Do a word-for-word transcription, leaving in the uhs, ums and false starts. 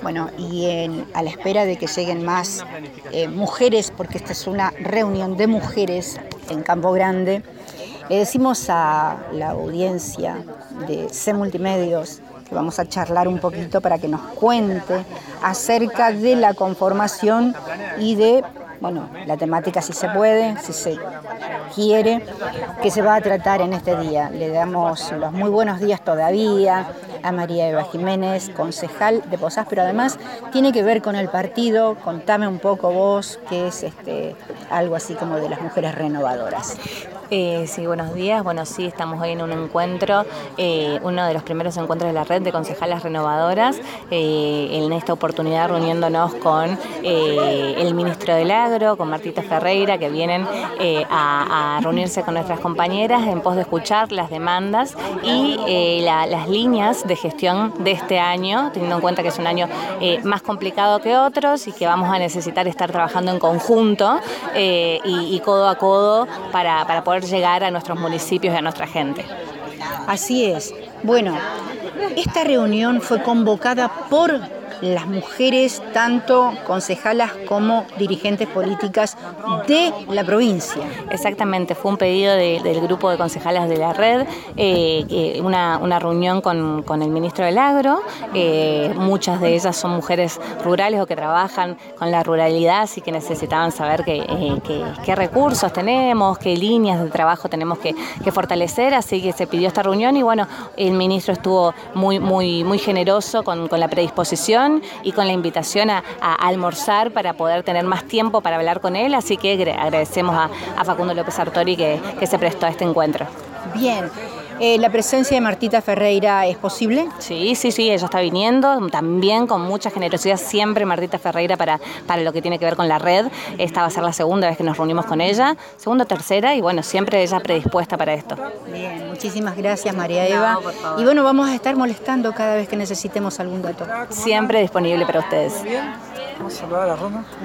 Bueno, y en, a la espera de que lleguen más eh, mujeres, porque esta es una reunión de mujeres en Campo Grande, le decimos a la audiencia de C Multimedios que vamos a charlar un poquito para que nos cuente acerca de la conformación y de, bueno, la temática, si se puede, si se quiere, que se va a tratar en este día. Le damos los muy buenos días todavía a María Eva Jiménez, concejal de Posadas, pero además tiene que ver con el partido. Contame un poco vos, qué es este, algo así como de las mujeres renovadoras. Eh, sí, buenos días. Bueno, sí, estamos hoy en un encuentro, eh, uno de los primeros encuentros de la red de concejalas renovadoras, eh, en esta oportunidad reuniéndonos con eh, el ministro del Agro, con Martita Ferreira, que vienen eh, a, a reunirse con nuestras compañeras en pos de escuchar las demandas y eh, la, las líneas de gestión de este año, teniendo en cuenta que es un año eh, más complicado que otros y que vamos a necesitar estar trabajando en conjunto eh, y, y codo a codo para, para poder llegar a nuestros municipios y a nuestra gente. Así es. Bueno, esta reunión fue convocada por las mujeres, tanto concejalas como dirigentes políticas de la provincia. Exactamente, fue un pedido de, del grupo de concejalas de la red, eh, una, una reunión con, con el ministro del Agro. Eh, muchas de ellas son mujeres rurales o que trabajan con la ruralidad, así que necesitaban saber que, eh, que, qué recursos tenemos, qué líneas de trabajo tenemos que, que fortalecer, así que se pidió esta reunión y bueno, el ministro estuvo muy, muy, muy generoso con, con la predisposición y con la invitación a, a almorzar para poder tener más tiempo para hablar con él, así que agradecemos a, a Facundo López Sartori que, que se prestó a este encuentro. Bien. Eh, ¿La presencia de Martita Ferreira es posible? Sí, sí, sí, ella está viniendo, también con mucha generosidad, siempre Martita Ferreira para, para lo que tiene que ver con la red. Esta va a ser la segunda vez que nos reunimos con ella, segunda o tercera, y bueno, siempre ella predispuesta para esto. Bien, muchísimas gracias María Eva. No, y bueno, vamos a estar molestando cada vez que necesitemos algún dato. Siempre disponible para ustedes. Vamos a saludar a Roma.